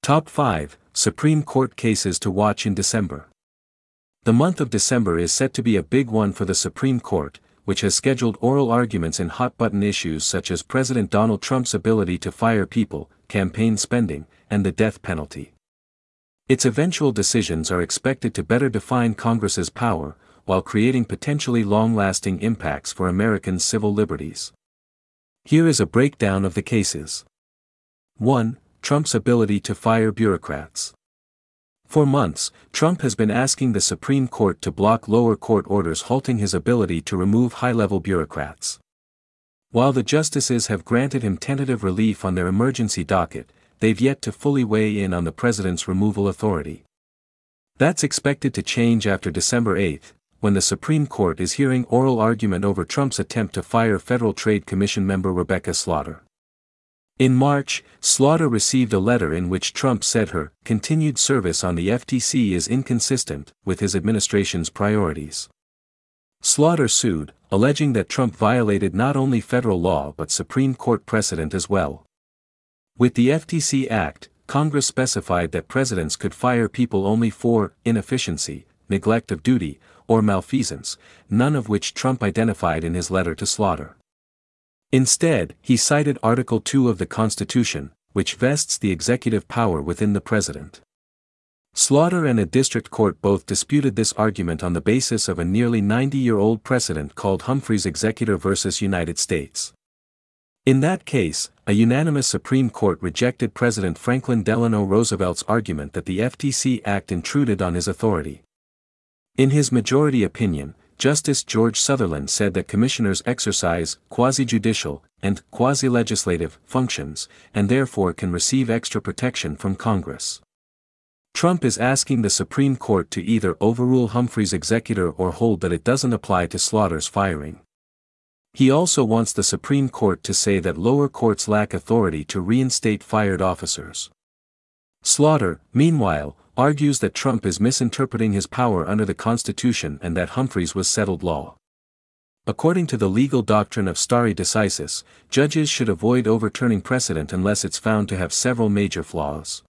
Top 5 Supreme Court Cases to Watch in December. The month of December is set to be a big one for the Supreme Court, which has scheduled oral arguments in hot-button issues such as President Donald Trump's ability to fire people, campaign spending, and the death penalty. Its eventual decisions are expected to better define Congress's power, while creating potentially long-lasting impacts for Americans' civil liberties. Here is a breakdown of the cases. 1. Trump's ability to fire bureaucrats. For months, Trump has been asking the Supreme Court to block lower court orders halting his ability to remove high-level bureaucrats. While the justices have granted him tentative relief on their emergency docket, they've yet to fully weigh in on the president's removal authority. That's expected to change after December 8, when the Supreme Court is hearing oral argument over Trump's attempt to fire Federal Trade Commission member Rebecca Slaughter. In March, Slaughter received a letter in which Trump said her continued service on the FTC is inconsistent with his administration's priorities. Slaughter sued, alleging that Trump violated not only federal law but Supreme Court precedent as well. With the FTC Act, Congress specified that presidents could fire people only for inefficiency, neglect of duty, or malfeasance, none of which Trump identified in his letter to Slaughter. Instead, he cited Article 2 of the Constitution, which vests the executive power within the president. Slaughter and a district court both disputed this argument on the basis of a nearly 90-year-old precedent called Humphreys Executor v. United States. In that case, a unanimous Supreme Court rejected President Franklin Delano Roosevelt's argument that the FTC Act intruded on his authority. In his majority opinion, Justice George Sutherland said that commissioners exercise quasi-judicial and quasi-legislative functions, and therefore can receive extra protection from Congress. Trump is asking the Supreme Court to either overrule Humphrey's executor or hold that it doesn't apply to Slaughter's firing. He also wants the Supreme Court to say that lower courts lack authority to reinstate fired officers. Slaughter, meanwhile, argues that Trump is misinterpreting his power under the Constitution and that Humphreys was settled law. According to the legal doctrine of stare decisis, judges should avoid overturning precedent unless it's found to have several major flaws.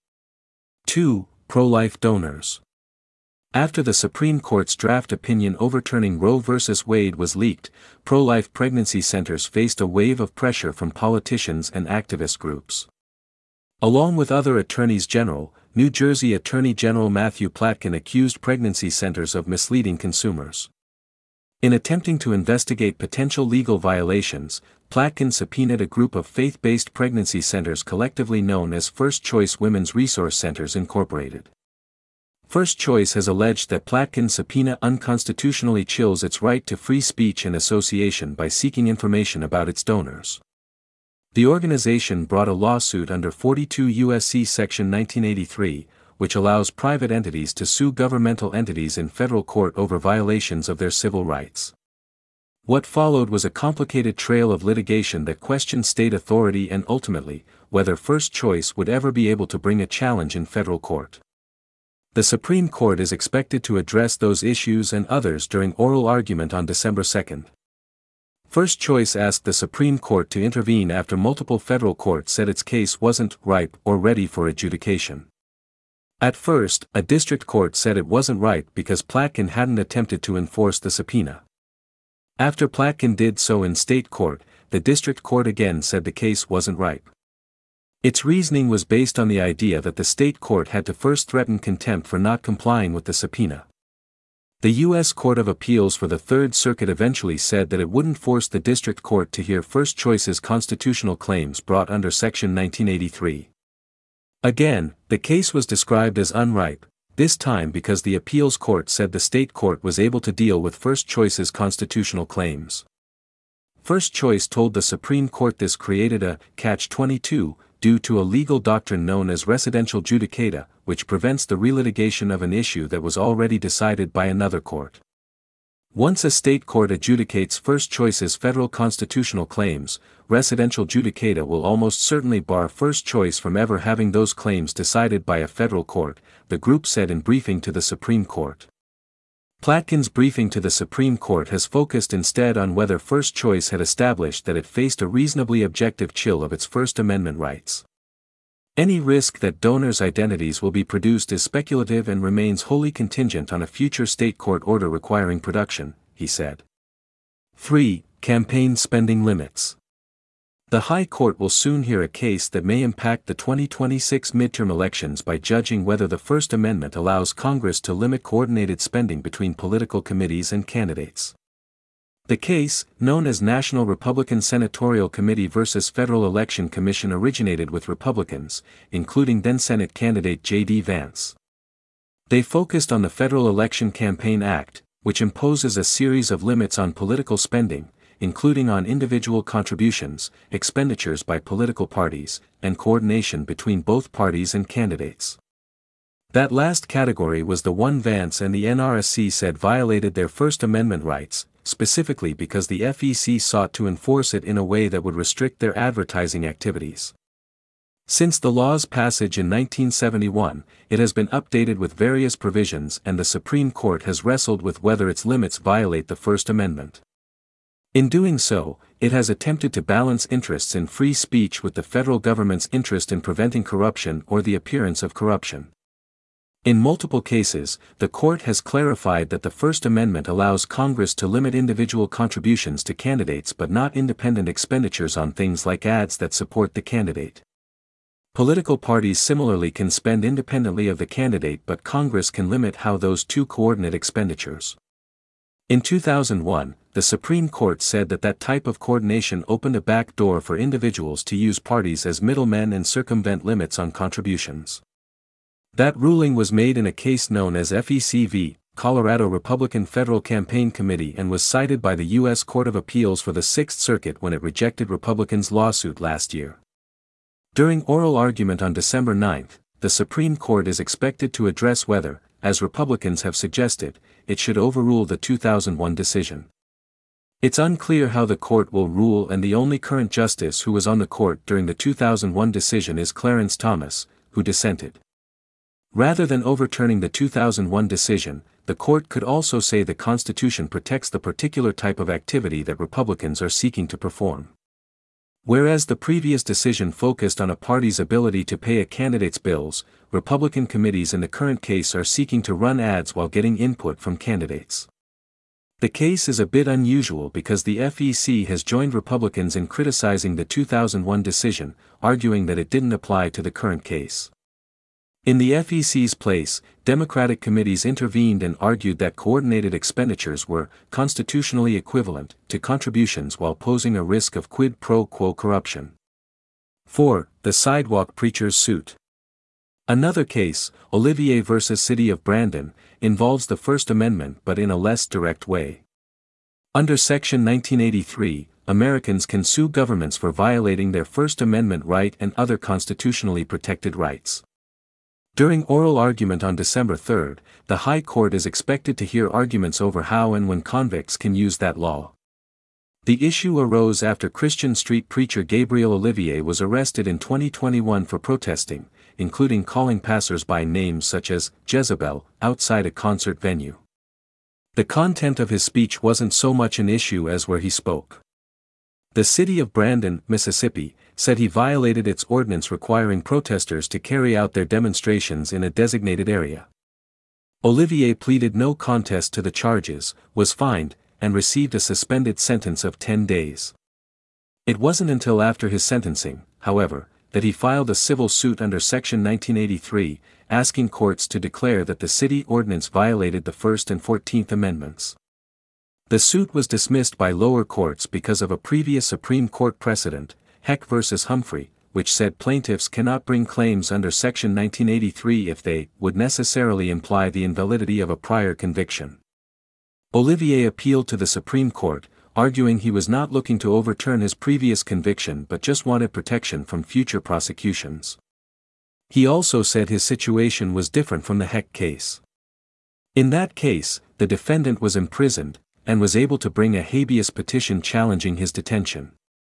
2. Pro-life donors. After the Supreme Court's draft opinion overturning Roe v. Wade was leaked, pro-life pregnancy centers faced a wave of pressure from politicians and activist groups. Along with other attorneys general, New Jersey Attorney General Matthew Platkin accused pregnancy centers of misleading consumers. In attempting to investigate potential legal violations, Platkin subpoenaed a group of faith-based pregnancy centers collectively known as First Choice Women's Resource Centers Incorporated. First Choice has alleged that Platkin's subpoena unconstitutionally chills its right to free speech and association by seeking information about its donors. The organization brought a lawsuit under 42 U.S.C. Section 1983, which allows private entities to sue governmental entities in federal court over violations of their civil rights. What followed was a complicated trail of litigation that questioned state authority and ultimately, whether First Choice would ever be able to bring a challenge in federal court. The Supreme Court is expected to address those issues and others during oral argument on December 2. First Choice asked the Supreme Court to intervene after multiple federal courts said its case wasn't ripe or ready for adjudication. At first, a district court said it wasn't ripe because Platkin hadn't attempted to enforce the subpoena. After Platkin did so in state court, the district court again said the case wasn't ripe. Its reasoning was based on the idea that the state court had to first threaten contempt for not complying with the subpoena. The U.S. Court of Appeals for the Third Circuit eventually said that it wouldn't force the district court to hear First Choice's constitutional claims brought under Section 1983. Again, the case was described as unripe, this time because the appeals court said the state court was able to deal with First Choice's constitutional claims. First Choice told the Supreme Court this created a catch-22 due to a legal doctrine known as residential judicata, which prevents the relitigation of an issue that was already decided by another court. Once a state court adjudicates First Choice's federal constitutional claims, residential judicata will almost certainly bar First Choice from ever having those claims decided by a federal court, the group said in briefing to the Supreme Court. Platkin's briefing to the Supreme Court has focused instead on whether First Choice had established that it faced a reasonably objective chill of its First Amendment rights. Any risk that donors' identities will be produced is speculative and remains wholly contingent on a future state court order requiring production, he said. 3. Campaign spending limits. The High Court will soon hear a case that may impact the 2026 midterm elections by judging whether the First Amendment allows Congress to limit coordinated spending between political committees and candidates. The case, known as National Republican Senatorial Committee versus Federal Election Commission, originated with Republicans, including then-Senate candidate J.D. Vance. They focused on the Federal Election Campaign Act, which imposes a series of limits on political spending, including on individual contributions, expenditures by political parties, and coordination between both parties and candidates. That last category was the one Vance and the NRSC said violated their First Amendment rights, specifically because the FEC sought to enforce it in a way that would restrict their advertising activities. Since the law's passage in 1971, it has been updated with various provisions, and the Supreme Court has wrestled with whether its limits violate the First Amendment. In doing so, it has attempted to balance interests in free speech with the federal government's interest in preventing corruption or the appearance of corruption. In multiple cases, the court has clarified that the First Amendment allows Congress to limit individual contributions to candidates but not independent expenditures on things like ads that support the candidate. Political parties similarly can spend independently of the candidate, but Congress can limit how those two coordinate expenditures. In 2001, the Supreme Court said that type of coordination opened a back door for individuals to use parties as middlemen and circumvent limits on contributions. That ruling was made in a case known as FEC v. Colorado Republican Federal Campaign Committee and was cited by the U.S. Court of Appeals for the Sixth Circuit when it rejected Republicans' lawsuit last year. During oral argument on December 9, the Supreme Court is expected to address whether, as Republicans have suggested, it should overrule the 2001 decision. It's unclear how the court will rule, and the only current justice who was on the court during the 2001 decision is Clarence Thomas, who dissented. Rather than overturning the 2001 decision, the court could also say the Constitution protects the particular type of activity that Republicans are seeking to perform. Whereas the previous decision focused on a party's ability to pay a candidate's bills, Republican committees in the current case are seeking to run ads while getting input from candidates. The case is a bit unusual because the FEC has joined Republicans in criticizing the 2001 decision, arguing that it didn't apply to the current case. In the FEC's place, Democratic committees intervened and argued that coordinated expenditures were constitutionally equivalent to contributions while posing a risk of quid pro quo corruption. 4. The Sidewalk Preachers Suit. Another case, Olivier v. City of Brandon, involves the First Amendment but in a less direct way. Under Section 1983, Americans can sue governments for violating their First Amendment right and other constitutionally protected rights. During oral argument on December 3, the High Court is expected to hear arguments over how and when convicts can use that law. The issue arose after Christian street preacher Gabriel Olivier was arrested in 2021 for protesting, including calling passers-by names such as Jezebel outside a concert venue. The content of his speech wasn't so much an issue as where he spoke. The city of Brandon, Mississippi, said he violated its ordinance requiring protesters to carry out their demonstrations in a designated area. Olivier pleaded no contest to the charges, was fined, and received a suspended sentence of 10 days. It wasn't until after his sentencing, however, that he filed a civil suit under Section 1983, asking courts to declare that the city ordinance violated the First and 14th Amendments. The suit was dismissed by lower courts because of a previous Supreme Court precedent, Heck v. Humphrey, which said plaintiffs cannot bring claims under Section 1983 if they would necessarily imply the invalidity of a prior conviction. Olivier appealed to the Supreme Court, arguing he was not looking to overturn his previous conviction but just wanted protection from future prosecutions. He also said his situation was different from the Heck case. In that case, the defendant was imprisoned, and was able to bring a habeas petition challenging his detention.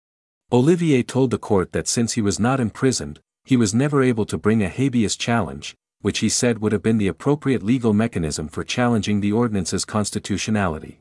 Olivier told the court that since he was not imprisoned, he was never able to bring a habeas challenge, which he said would have been the appropriate legal mechanism for challenging the ordinance's constitutionality.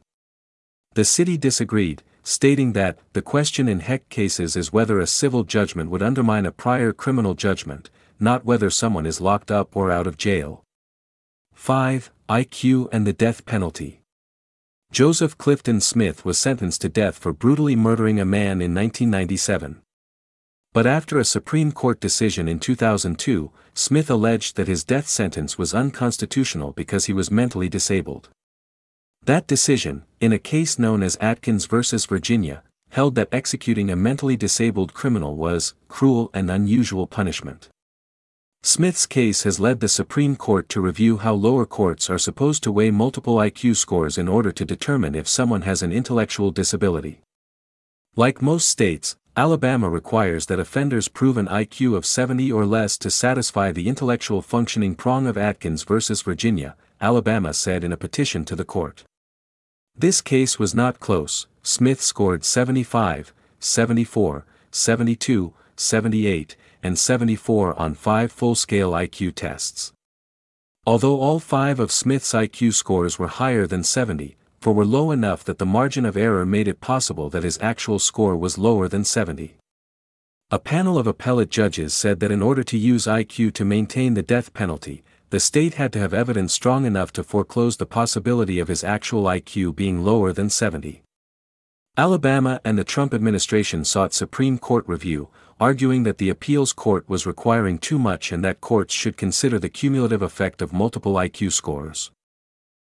The city disagreed, stating that the question in Heck cases is whether a civil judgment would undermine a prior criminal judgment, not whether someone is locked up or out of jail. 5. IQ and the death penalty. Joseph Clifton Smith was sentenced to death for brutally murdering a man in 1997. But after a Supreme Court decision in 2002, Smith alleged that his death sentence was unconstitutional because he was mentally disabled. That decision, in a case known as Atkins v. Virginia, held that executing a mentally disabled criminal was cruel and unusual punishment. Smith's case has led the Supreme Court to review how lower courts are supposed to weigh multiple IQ scores in order to determine if someone has an intellectual disability. Like most states, Alabama requires that offenders prove an IQ of 70 or less to satisfy the intellectual functioning prong of Atkins v. Virginia, Alabama said in a petition to the court. This case was not close. Smith scored 75, 74, 72, 78, and 74 on 5 full-scale IQ tests. Although all 5 of Smith's IQ scores were higher than 70, for were low enough that the margin of error made it possible that his actual score was lower than 70. A panel of appellate judges said that in order to use IQ to maintain the death penalty, the state had to have evidence strong enough to foreclose the possibility of his actual IQ being lower than 70. Alabama and the Trump administration sought Supreme Court review, arguing that the appeals court was requiring too much and that courts should consider the cumulative effect of multiple IQ scores.